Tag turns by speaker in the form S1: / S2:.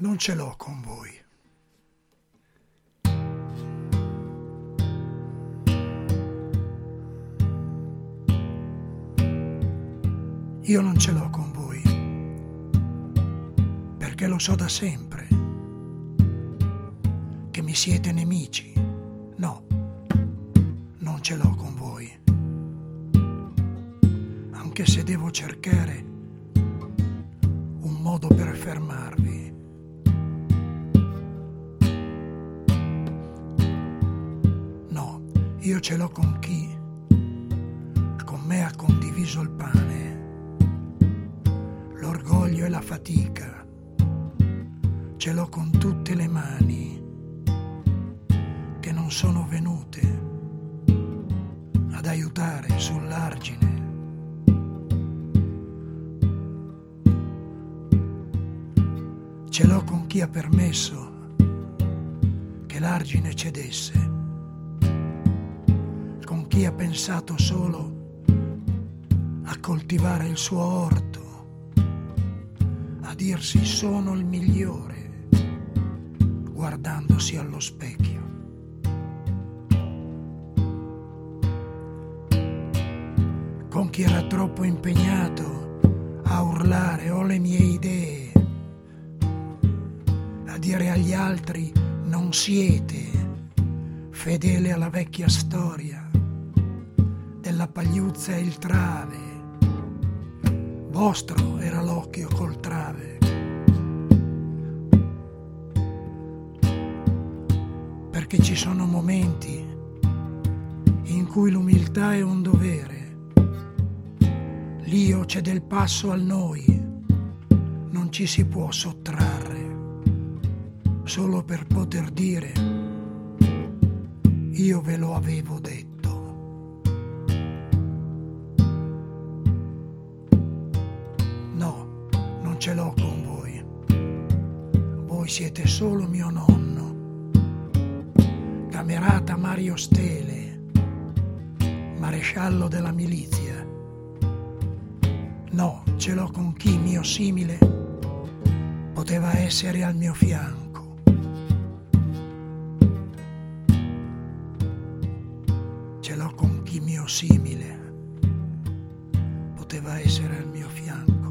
S1: non ce l'ho con voi. Io non ce l'ho con voi, perché lo so da sempre, che mi siete nemici. No, non ce l'ho con voi, anche se devo cercare un modo per fermarvi. No, io ce l'ho con chi con me ha condiviso il pane, l'orgoglio e la fatica. Ce l'ho con tutte le mani che non sono venute ad aiutare sull'argine. Ce l'ho con chi ha permesso che l'argine cedesse, con chi ha pensato solo a coltivare il suo orto, a dirsi sono il migliore, guardandosi allo specchio. Con chi era troppo impegnato a urlare ho le mie idee, a dire agli altri non siete fedele alla vecchia storia della pagliuzza e il trave. Vostro era l'occhio col trave. Perché ci sono momenti in cui l'umiltà è un dovere. L'io c'è del passo al noi, non ci si può sottrarre, solo per poter dire io ve lo avevo detto. No, non ce l'ho con voi. Voi siete solo mio nonno, camerata Mario Stele, maresciallo della milizia. No, ce l'ho con chi mio simile poteva essere al mio fianco. Ce l'ho con chi mio simile poteva essere al mio fianco.